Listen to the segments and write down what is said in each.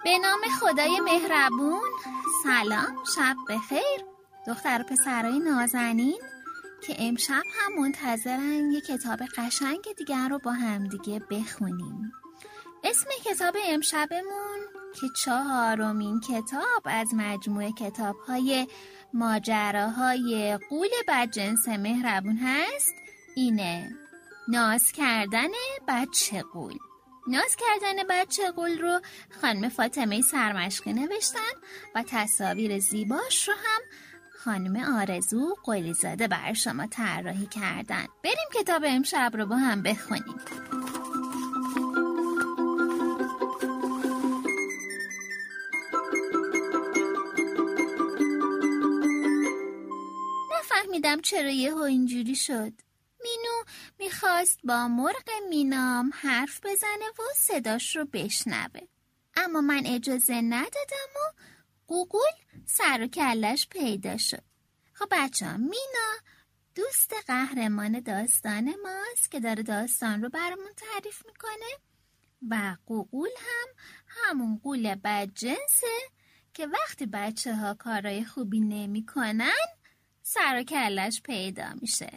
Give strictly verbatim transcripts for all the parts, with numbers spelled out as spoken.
به نام خدای مهربون. سلام، شب بخیر دختر و پسرای نازنین که امشب هم منتظرن یه کتاب قشنگ دیگر رو با هم دیگه بخونیم. اسم کتاب امشبمون که چهارمین کتاب از مجموعه کتاب‌های ماجراهای غول بدجنس مهربون هست اینه: ناز کردن بچه غول. ناز کردن بچه غول رو خانم فاطمه سرمشقی نوشتن و تصاویر زیباش رو هم خانم آرزو قلی‌زاده بر شما طراحی کردن. بریم کتاب امشب رو با هم بخونیم. نفهمیدم چرا یهو اینجوری شد. مینو میخواست با مرغ مینام حرف بزنه و صداش رو بشنوه، اما من اجازه ندادم و قوقول سر و کلش پیدا شد. خب بچه ها، مینا دوست قهرمان داستان ماست که داره داستان رو برامون تعریف میکنه و قوقول هم همون غول بدجنسه که وقتی بچه ها کارای خوبی نمی کنن سر و کلش پیدا میشه.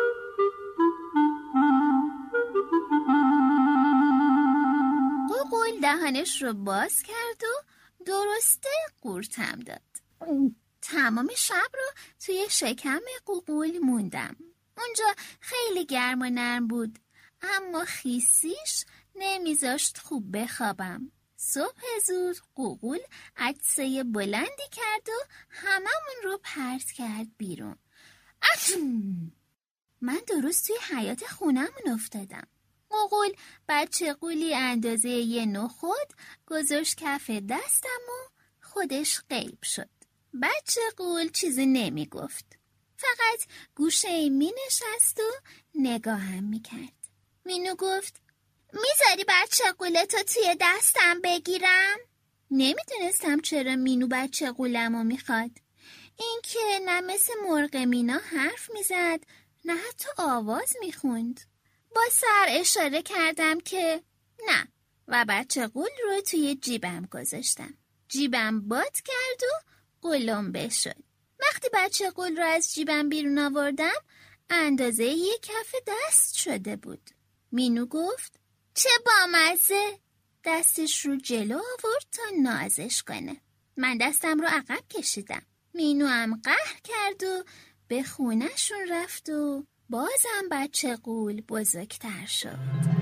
قوقول دهانش رو باز کرد و درسته قورتم داد. تمام شب رو توی شکم قوقول موندم. اونجا خیلی گرم و نرم بود، اما خیسیش نمیذاشت خوب بخوابم. صبح زود قوقول عطسه بلندی کرد و هممون رو پرت کرد بیرون. افم! من درست توی حیاط خونمون افتادم. قوقول بچه غولی اندازه یه نخود گذاشت کف دستم و خودش غیب شد. بچه غول چیزی نمی گفت، فقط گوشه می نشست و نگاهم می کرد. مینو گفت: میذاری بچه غولتو توی دستم بگیرم؟ نمیدونستم چرا مینو بچه غولمو میخواد. این که نه مثل مرغ مینا حرف میزد نه حتی آواز میخوند. با سر اشاره کردم که نه و بچه غول رو توی جیبم گذاشتم. جیبم باد کرد و قلمبه شد. وقتی بچه غول رو از جیبم بیرون آوردم اندازه یک کف دست شده بود. مینو گفت: چه بامزه. دستش رو جلو آورد تا نازش کنه. من دستم رو عقب کشیدم. مینو هم قهر کرد و به خونه‌شون رفت و بازم بچه غول بزرگتر شد.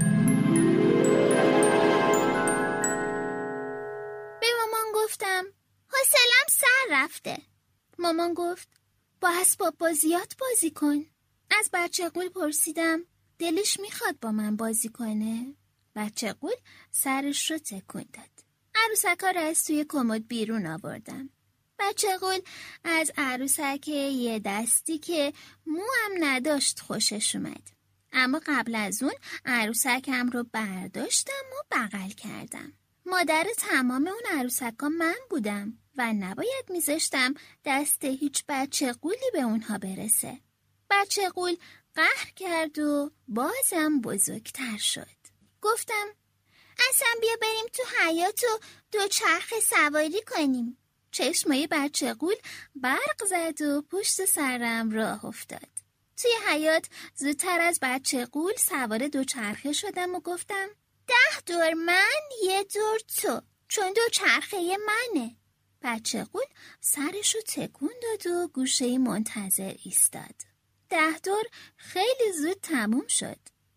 به مامان گفتم حوصله‌ام سر رفته. مامان گفت: با اسباب بازیات بازی کن. از بچه غول پرسیدم دلش میخواد با من بازی کنه؟ بچه غول سرش رو تکون داد. عروسک‌ها رو از توی کمد بیرون آوردم. بچه غول از عروسک یه دستی که مو هم نداشت خوشش اومد، اما قبل از اون عروسکم رو برداشتم و بغل کردم. مادر تمام اون عروسک‌ها من بودم و نباید میذاشتم دست هیچ بچه غولی به اونها برسه. بچه غول قهر کرد و بازم بزرگتر شد. گفتم اصلا بیا بریم تو حیاط و دوچرخه سواری کنیم. چشمای بچه غول برق زد و پشت سرم راه افتاد. توی حیاط زودتر از بچه غول سوار دوچرخه شدم و گفتم ده دور من یه دور تو، چون دوچرخه منه. بچه غول سرشو تکون داد و گوشه منتظر ایستاد. ده دور خیلی زود تموم شد.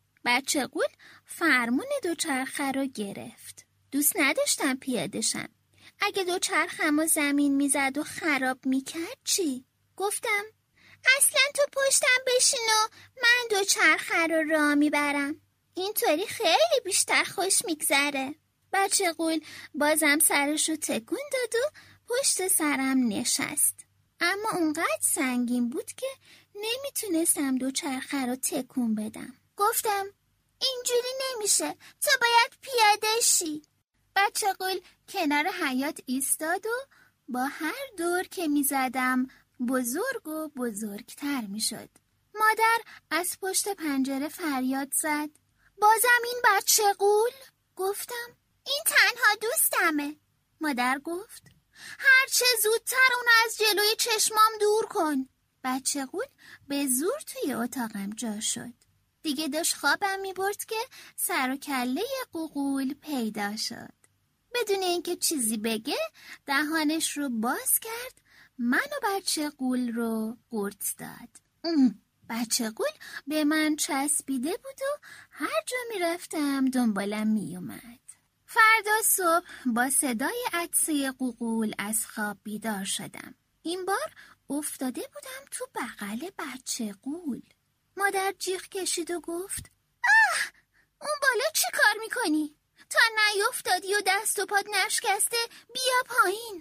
بچه غول فرمون دوچرخه رو گرفت. دوست نداشتم پیاده شم. اگه دوچرخه‌مو زمین میزد و خراب میکرد چی؟ گفتم اصلا تو پشتم بشین و من دوچرخه رو راه میبرم. اینطوری خیلی بیشتر خوش میگذره. بچه غول بازم سرشو تکون داد و پشت سرم نشست. اما اونقدر سنگین بود که نمیتونستم دوچرخه رو تکون بدم. گفتم اینجوری نمیشه، تو باید پیاده شی. بچه غول کنار حیاط ایستاد و با هر دور که میزدم بزرگ و بزرگتر میشد. مادر از پشت پنجره فریاد زد بازم این بچه غول؟ گفتم این تنها دوستمه. مادر گفت هرچه زودتر اون از جلوی چشمام دور کن. بچه غول به زور توی اتاقم جا شد. دیگه داشت خوابم می برد که سر و کله قوقول پیدا شد. بدون اینکه چیزی بگه دهانش رو باز کرد، من و بچه غول رو قورت داد. ام. بچه غول به من چسبیده بود و هر جا می رفتم دنبالم می اومد. فردا صبح با صدای عطسه قوقول از خواب بیدار شدم. این بار افتاده بودم تو بغل بچه غول. مادر جیغ کشید و گفت آه! اون بالا چی کار میکنی؟ تا نیفتادی و دست و پات نشکسته بیا پایین.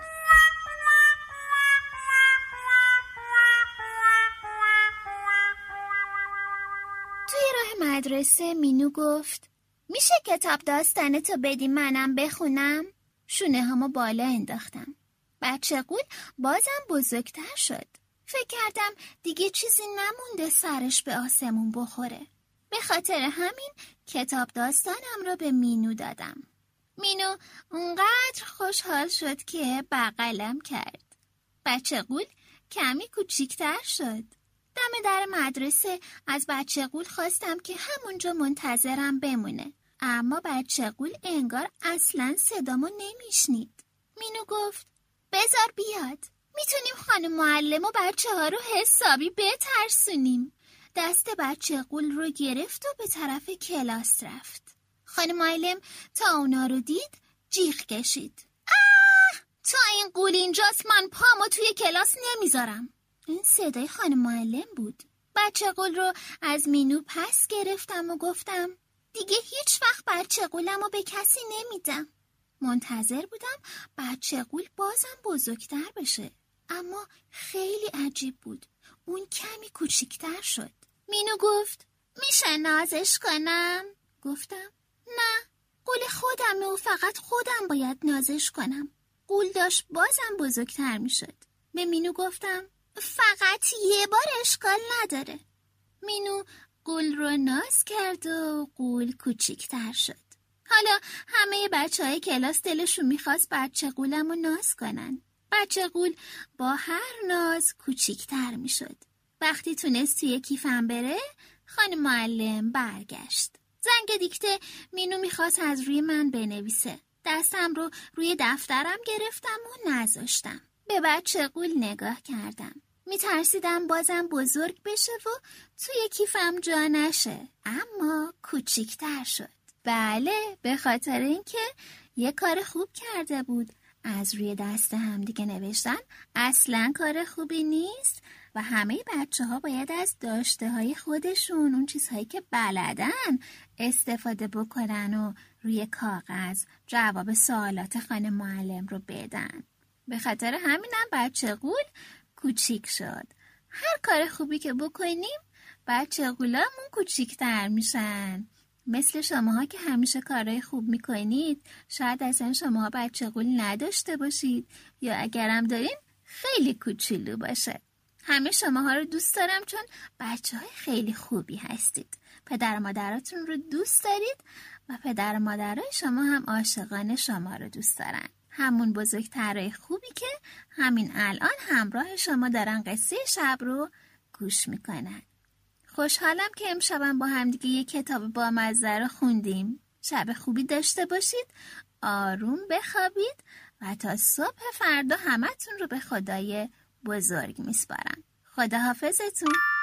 توی راه مدرسه مینو گفت میشه کتاب داستانتو بدی منم بخونم؟ شونه همو بالا انداختم. بچه غول بازم بزرگتر شد. فکر کردم دیگه چیزی نمونده سرش به آسمون بخوره. به خاطر همین کتاب داستانم رو به مینو دادم. مینو اونقدر خوشحال شد که بغلم کرد. بچه غول کمی کوچیکتر شد. دم در مدرسه از بچه غول خواستم که همونجا منتظرم بمونه. اما بچه غول انگار اصلاً صدامو نمیشنید. مینو گفت بذار بیاد. میتونیم خانم معلم و بچه ها رو حسابی بترسونیم. دست بچه غول رو گرفت و به طرف کلاس رفت. خانم معلم تا اونا رو دید جیغ کشید. آه! تا این غول اینجاست من پامو توی کلاس نمیذارم. این صدای خانم معلم بود. بچه غول رو از مینو پس گرفتم و گفتم دیگه هیچ وقت بچه غولم رو به کسی نمیدم. منتظر بودم بچه غول بازم بزرگتر بشه. اما خیلی عجیب بود. اون کمی کوچیکتر شد. مینو گفت میشه نازش کنم؟ گفتم نه، غول خودمه و فقط خودم باید نازش کنم. غول داشت بازم بزرگتر میشد. به مینو گفتم فقط یه بار اشکال نداره. مینو غول رو ناز کرد و غول کوچیکتر شد. حالا همه بچه های کلاس دلشون میخواست بچه غولم رو ناز کنن. بچه غول با هر ناز کوچیکتر میشد. وقتی تونست توی کیفم بره خانم معلم برگشت. زنگ دیکته مینو میخواست از روی من بنویسه. دستم رو روی دفترم گرفتم و نذاشتم. به بچه غول نگاه کردم. میترسیدم بازم بزرگ بشه و توی کیفم جا نشه. اما کوچیکتر شد. بله، به خاطر اینکه یه کار خوب کرده بود. از روی دست هم دیگه نوشتن اصلاً کار خوبی نیست و همه بچه ها باید از داشته های خودشون، اون چیزهایی که بلدن، استفاده بکنن و روی کاغذ جواب سوالات خانم معلم رو بدن. به خاطر همینم بچه غول کوچیک شد. هر کار خوبی که بکنیم بچه غولامون کوچیکتر میشن. مثل شماها که همیشه کارهای خوب میکنید، شاید اصلا شماها بچه غول نداشته باشید یا اگرم دارین خیلی کوچولو باشه. همه شماها رو دوست دارم چون بچه های خیلی خوبی هستید. پدر مادراتون رو دوست دارید و پدر مادرای شما هم عاشقانه شما رو دوست دارن. همون بزرگترهای خوبی که همین الان همراه شما دارن قصه شب رو گوش میکنن. خوشحالم که امشبم با همدیگه یک کتاب بامزه رو خوندیم. شب خوبی داشته باشید، آروم بخوابید و تا صبح فردا همتون رو به خدای بزرگ میسپارم. خداحافظتون.